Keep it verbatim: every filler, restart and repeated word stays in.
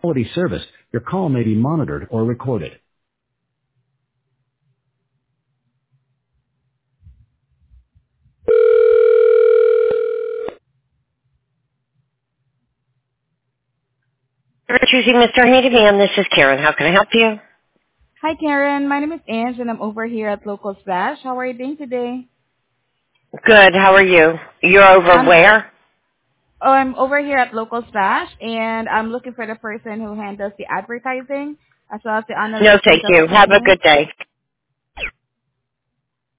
quality service, your call may be monitored or recorded. You're choosing Mister Handyman. This is Karen. How can I help you? Hi, Karen. My name is Ange, and I'm over here at Local Splash. How are you doing today? Good. How are you? You're over Um, where? oh, I'm over here at Local Splash, and I'm looking for the person who handles the advertising as well as the No, analytics and thank you. Have a troubleshooting. good day.